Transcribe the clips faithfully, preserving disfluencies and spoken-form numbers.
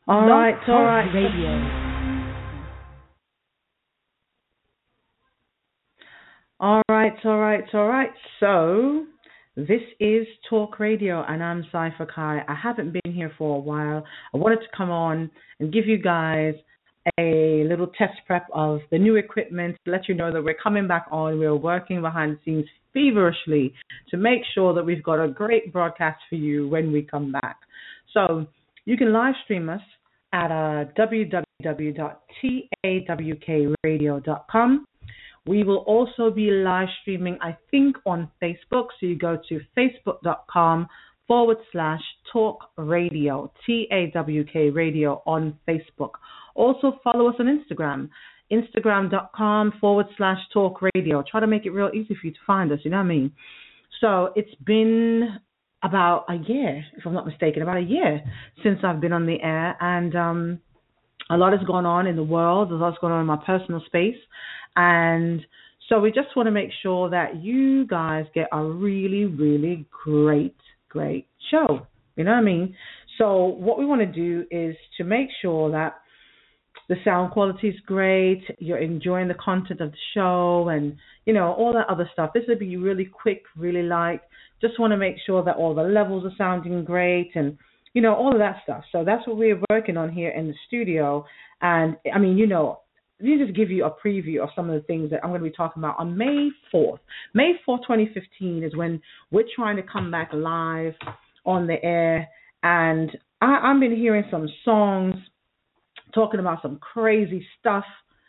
All Blog right, all Talk right. Radio. All right, all right, all right. So, this is Talk Radio, and I'm Cypher Kai. I haven't been here for a while. I wanted to come on and give you guys a little test prep of the new equipment, to let you know that we're coming back on. We're working behind the scenes feverishly to make sure that we've got a great broadcast for you when we come back. So, you can live stream us at uh, w w w dot tawk radio dot com. We will also be live streaming, I think, on Facebook. So you go to facebook.com forward slash talk radio, T A W K radio on Facebook. Also follow us on Instagram, instagram.com forward slash talk radio. Try to make it real easy for you to find us, you know what I mean? So it's been about a year, if I'm not mistaken, about a year since I've been on the air. And um, a lot has gone on in the world. There's a lot's going on in my personal space. And so we just want to make sure that you guys get a really, really great, great show. You know what I mean? So what we want to do is to make sure that the sound quality is great, you're enjoying the content of the show, and, you know, all that other stuff. This will be really quick, really light. Just want to make sure that all the levels are sounding great and, you know, all of that stuff. So that's what we're working on here in the studio. And, I mean, you know, let me just give you a preview of some of the things that I'm going to be talking about on May fourth. May fourth, twenty fifteen is when we're trying to come back live on the air. And I, I've been hearing some songs talking about some crazy stuff.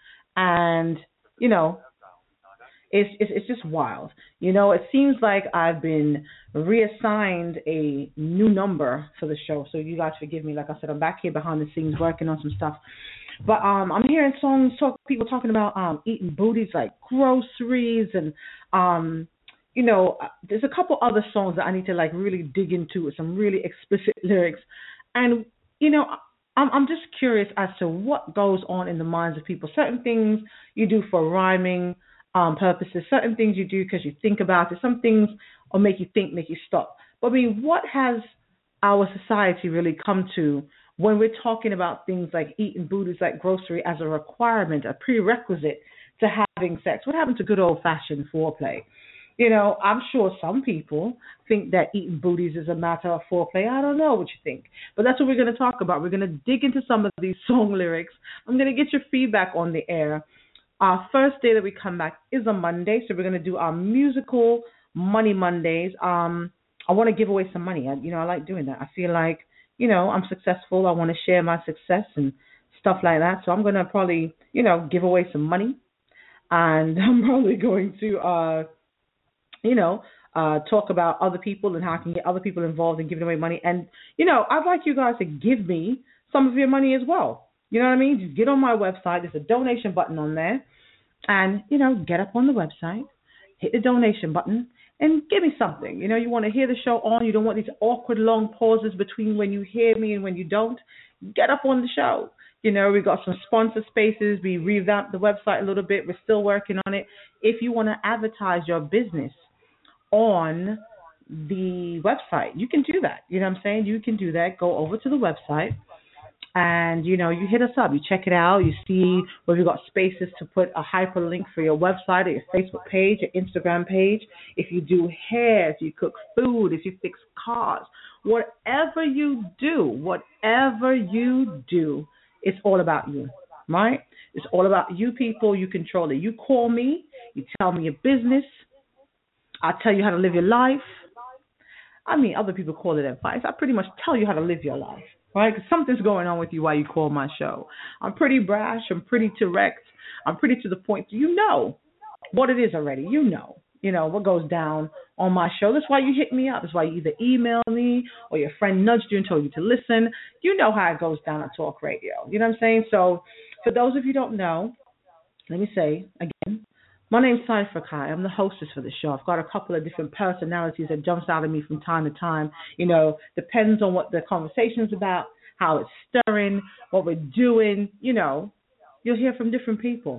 And, you know, it's, it's, it's just wild. You know, it seems like I've been reassigned a new number for the show. So you guys forgive me. Like I said, I'm back here behind the scenes working on some stuff. But um, I'm hearing songs, talk, people talking about um, eating booties like groceries, and um, you know, there's a couple other songs that I need to like really dig into with some really explicit lyrics, and you know, I'm I'm just curious as to what goes on in the minds of people. Certain things you do for rhyming um, purposes, certain things you do because you think about it. Some things will make you think, make you stop. But I mean, what has our society really come to when we're talking about things like eating booties like grocery as a requirement, a prerequisite to having sex? What happened to good old-fashioned foreplay? You know, I'm sure some people think that eating booties is a matter of foreplay. I don't know what you think. But that's what we're going to talk about. We're going to dig into some of these song lyrics. I'm going to get your feedback on the air. Our first day that we come back is a Monday, so we're going to do our musical Money Mondays. Um, I want to give away some money. I, you know, I like doing that. I feel like, you know, I'm successful. I want to share my success and stuff like that. So I'm going to probably, you know, give away some money. And I'm probably going to, uh, you know, uh, talk about other people and how I can get other people involved in giving away money. And, you know, I'd like you guys to give me some of your money as well. You know what I mean? Just get on my website. There's a donation button on there. And, you know, get up on the website, hit the donation button, and give me something. You know, you want to hear the show on. You don't want these awkward long pauses between when you hear me and when you don't. Get up on the show. You know, we've got some sponsor spaces. We revamped the website a little bit. We're still working on it. If you want to advertise your business on the website, you can do that. You know what I'm saying? You can do that. Go over to the website. And, you know, you hit us up. You check it out. You see where we've got spaces to put a hyperlink for your website or your Facebook page, your Instagram page. If you do hair, if you cook food, if you fix cars, whatever you do, whatever you do, it's all about you, right? It's all about you people. You control it. You call me. You tell me your business. I tell you how to live your life. I mean, other people call it advice. I pretty much tell you how to live your life, right? Because something's going on with you while you call my show. I'm pretty brash. I'm pretty direct. I'm pretty to the point. You know what it is already. You know, you know what goes down on my show. That's why you hit me up. That's why you either email me or your friend nudged you and told you to listen. You know how it goes down on Talk Radio. You know what I'm saying? So for those of you who don't know, let me say again, my name's Cypher Kai. I'm the hostess for the show. I've got a couple of different personalities that jumps out of me from time to time. You know, depends on what the conversation's about, how it's stirring, what we're doing. You know, you'll hear from different people.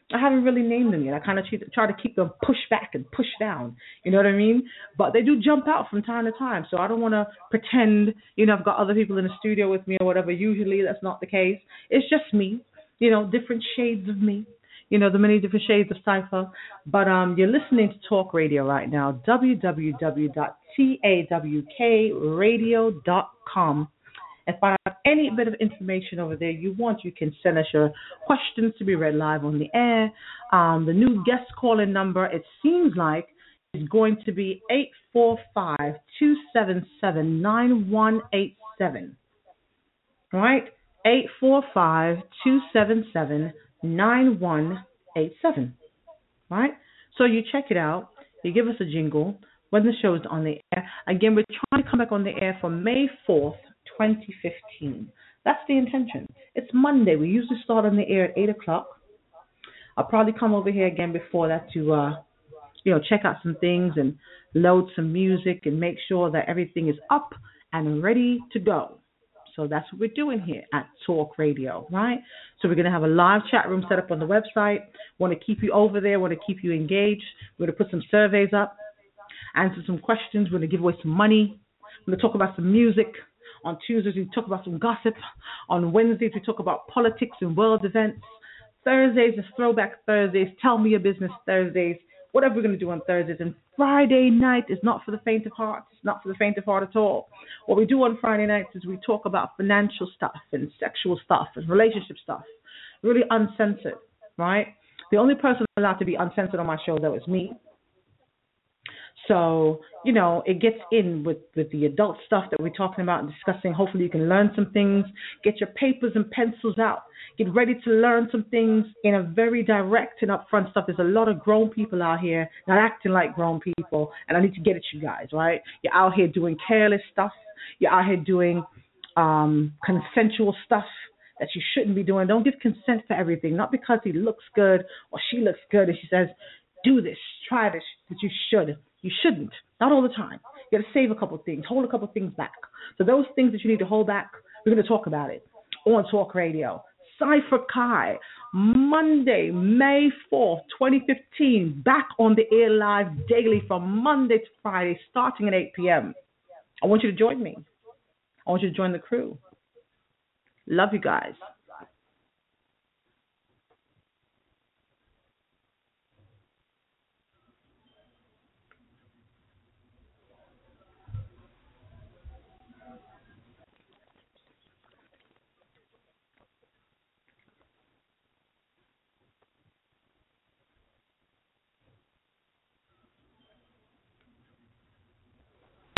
I haven't really named them yet. I kind of try to keep them pushed back and pushed down. You know what I mean? But they do jump out from time to time. So I don't want to pretend, you know, I've got other people in the studio with me or whatever. Usually that's not the case. It's just me, you know, different shades of me. You know, the many different shades of Cypher. But um, you're listening to Talk Radio right now, w w w dot tawk radio dot com. If I have any bit of information over there you want, you can send us your questions to be read live on the air. Um, the new guest calling number, it seems like, is going to be eight four five, two seven seven, nine one eight seven. All right? eight four five, two seven seven, nine one eight seven. All right? So you check it out. You give us a jingle when the show is on the air. Again, we're trying to come back on the air for May fourth, twenty fifteen. That's the intention. It's Monday. We usually start on the air at eight o'clock. I'll probably come over here again before that to, uh, you know, check out some things and load some music and make sure that everything is up and ready to go. So that's what we're doing here at Talk Radio, right? So we're going to have a live chat room set up on the website. Want to keep you over there. Want to keep you engaged. We're going to put some surveys up, answer some questions. We're going to give away some money. We're going to talk about some music. On Tuesdays, we talk about some gossip. On Wednesdays, we talk about politics and world events. Thursdays is Throwback Thursdays, Tell Me Your Business Thursdays, whatever we're going to do on Thursdays. And Friday night is not for the faint of heart. It's not for the faint of heart at all. What we do on Friday nights is we talk about financial stuff and sexual stuff and relationship stuff, really uncensored, right? The only person allowed to be uncensored on my show, though, is me. So, you know, it gets in with, with the adult stuff that we're talking about and discussing. Hopefully you can learn some things. Get your papers and pencils out. Get ready to learn some things in a very direct and upfront stuff. There's a lot of grown people out here not acting like grown people, and I need to get at you guys, right? You're out here doing careless stuff. You're out here doing um, consensual stuff that you shouldn't be doing. Don't give consent for everything, not because he looks good or she looks good and she says, do this, try this, that you should. You shouldn't. Not all the time. You got to save a couple things, hold a couple things back. So those things that you need to hold back, we're going to talk about it on Talk Radio. Cypher Kai, Monday, May fourth, twenty fifteen, back on the air live daily from Monday to Friday, starting at eight p.m. I want you to join me. I want you to join the crew. Love you guys.